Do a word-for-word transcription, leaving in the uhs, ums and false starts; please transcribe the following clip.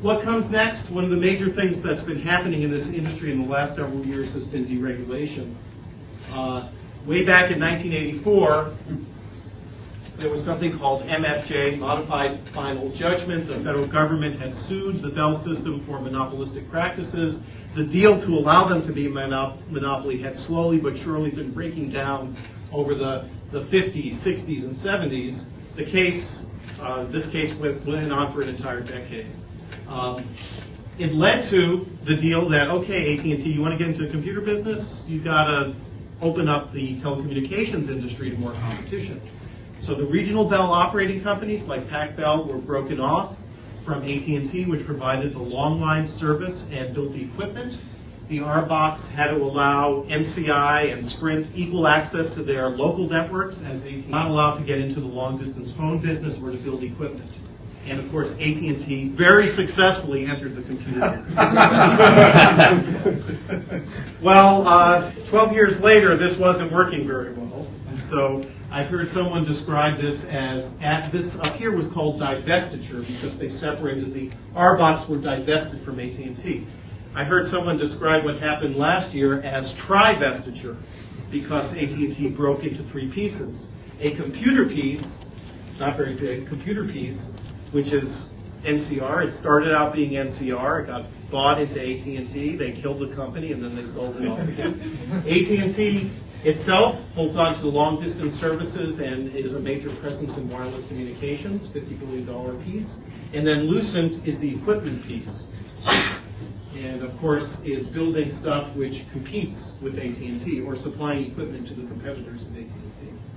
what comes next? One of the major things that's been happening in this industry in the last several years has been deregulation. Uh, way back in nineteen eighty-four, there was something called M F J, Modified Final Judgment. The federal government had sued the Bell system for monopolistic practices. The deal to allow them to be a monop- monopoly had slowly but surely been breaking down over the, the fifties, sixties, and seventies. The case, uh, this case went, went on for an entire decade. Um, it led to the deal that, okay, A T and T, you want to get into the computer business? You've got to open up the telecommunications industry to more competition. So the regional Bell operating companies like Pac Bell were broken off from A T and T, which provided the long line service and built the equipment. The R box had to allow M C I and Sprint equal access to their local networks, as A T and T not allowed to get into the long distance phone business or to build equipment. And of course, A T and T very successfully entered the computer business. Well, uh, twelve years later, this wasn't working very well. And so I've heard someone describe this as, at this up here was called divestiture because they separated the R box were divested from A T and T. I heard someone describe what happened last year as trivestiture because A T and T broke into three pieces. A computer piece, not very big, computer piece, which is N C R. It started out being N C R. It got bought into A T and T. They killed the company, and then they sold it off again. A T and T itself holds on to the long-distance services and is a major presence in wireless communications, fifty billion dollars piece. And then Lucent is the equipment piece. And, of course, is building stuff which competes with A T and T or supplying equipment to the competitors of A T and T.